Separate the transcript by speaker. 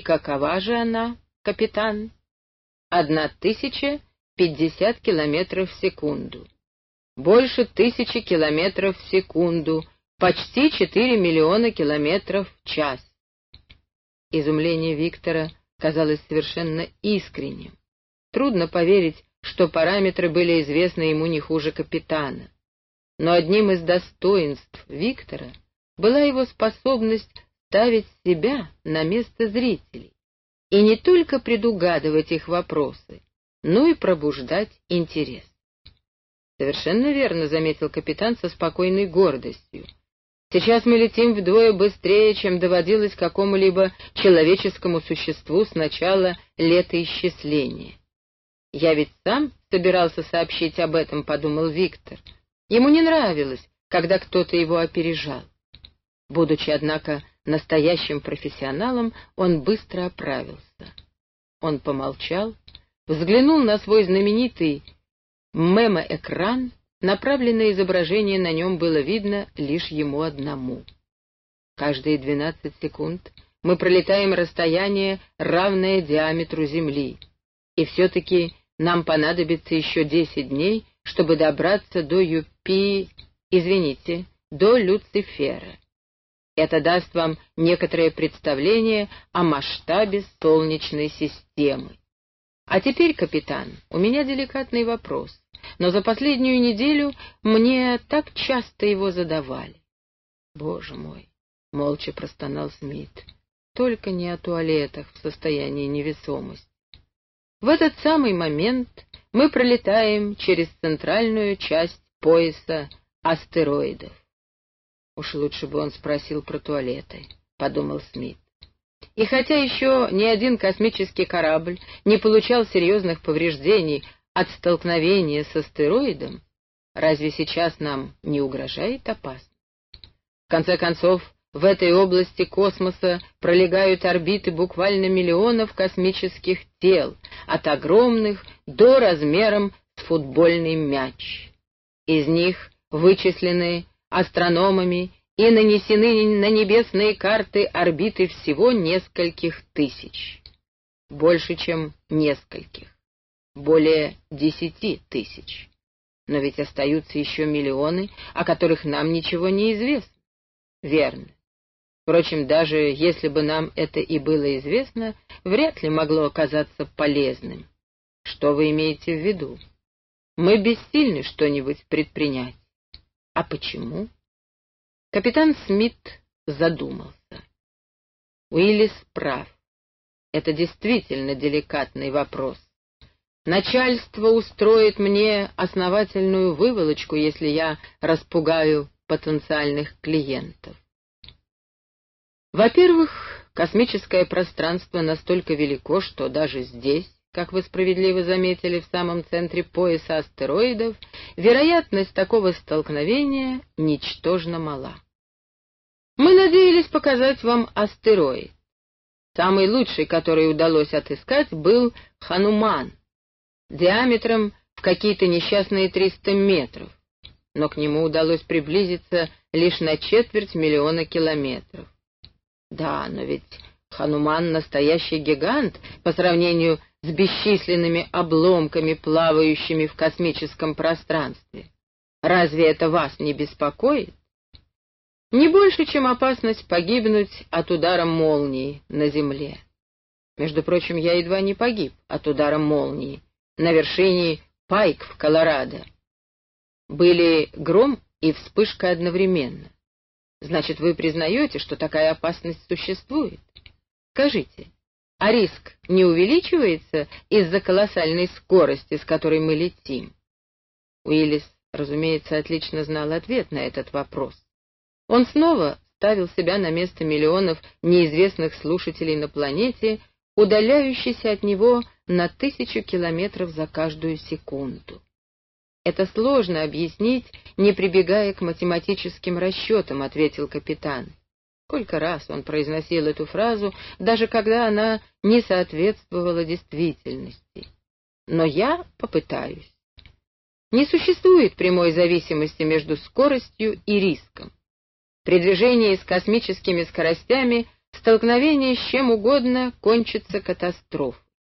Speaker 1: какова же она, капитан? 1050 километров в секунду. Больше 1000 километров в секунду, почти 4 миллиона километров в час. Изумление Виктора казалось совершенно искренним. Трудно поверить, что параметры были известны ему не хуже капитана. Но одним из достоинств Виктора была его способность ставить себя на место зрителей и не только предугадывать их вопросы, но и пробуждать интерес. «Совершенно верно», — заметил капитан со спокойной гордостью. «Сейчас мы летим вдвое быстрее, чем доводилось какому-либо человеческому существу с начала летоисчисления». «Я ведь сам собирался сообщить об этом», — подумал Виктор. Ему не нравилось, когда кто-то его опережал. Будучи, однако, настоящим профессионалом, он быстро оправился. Он помолчал, взглянул на свой знаменитый мемоэкран, направленное изображение на нем было видно лишь ему одному. Каждые 12 секунд мы пролетаем расстояние, равное диаметру Земли, и все-таки нам понадобится еще 10 дней, чтобы добраться до до Люцифера. Это даст вам некоторое представление о масштабе Солнечной системы. А теперь, капитан, у меня деликатный вопрос, но за последнюю неделю мне так часто его задавали. Боже мой, молча простонал Смит, только не о туалетах в состоянии невесомости. В этот самый момент мы пролетаем через центральную часть пояса астероидов. Уж лучше бы он спросил про туалеты, подумал Смит. И хотя еще ни один космический корабль не получал серьезных повреждений от столкновения с астероидом, разве сейчас нам не угрожает опасность? В конце концов, в этой области космоса пролегают орбиты буквально миллионов космических тел, от огромных до размером с футбольный мяч. Из них вычислены астрономами и нанесены на небесные карты орбиты всего нескольких тысяч. Больше, чем нескольких. Более 10 тысяч. Но ведь остаются еще миллионы, о которых нам ничего не известно. Верно. Впрочем, даже если бы нам это и было известно, вряд ли могло оказаться полезным. Что вы имеете в виду? Мы бессильны что-нибудь предпринять. А почему? Капитан Смит задумался. Уиллис прав. Это действительно деликатный вопрос. Начальство устроит мне основательную выволочку, если я распугаю потенциальных клиентов. Во-первых, космическое пространство настолько велико, что даже здесь, как вы справедливо заметили, в самом центре пояса астероидов, вероятность такого столкновения ничтожно мала. Мы надеялись показать вам астероид. Самый лучший, который удалось отыскать, был Хануман, диаметром в какие-то несчастные 300 метров, но к нему удалось приблизиться лишь на 250 000 километров. Да, но ведь Хануман — настоящий гигант по сравнению с бесчисленными обломками, плавающими в космическом пространстве. Разве это вас не беспокоит? Не больше, чем опасность погибнуть от удара молнии на Земле. Между прочим, я едва не погиб от удара молнии на вершине Пайк в Колорадо. Были гром и вспышка одновременно. Значит, вы признаете, что такая опасность существует? Скажите, а риск не увеличивается из-за колоссальной скорости, с которой мы летим? Уиллис, разумеется, отлично знал ответ на этот вопрос. Он снова ставил себя на место миллионов неизвестных слушателей на планете, удаляющейся от него на 1000 километров за каждую секунду. «Это сложно объяснить, не прибегая к математическим расчетам», — ответил капитан. Сколько раз он произносил эту фразу, даже когда она не соответствовала действительности. Но я попытаюсь. Не существует прямой зависимости между скоростью и риском. При движении с космическими скоростями Столкновение с чем угодно кончится катастрофой.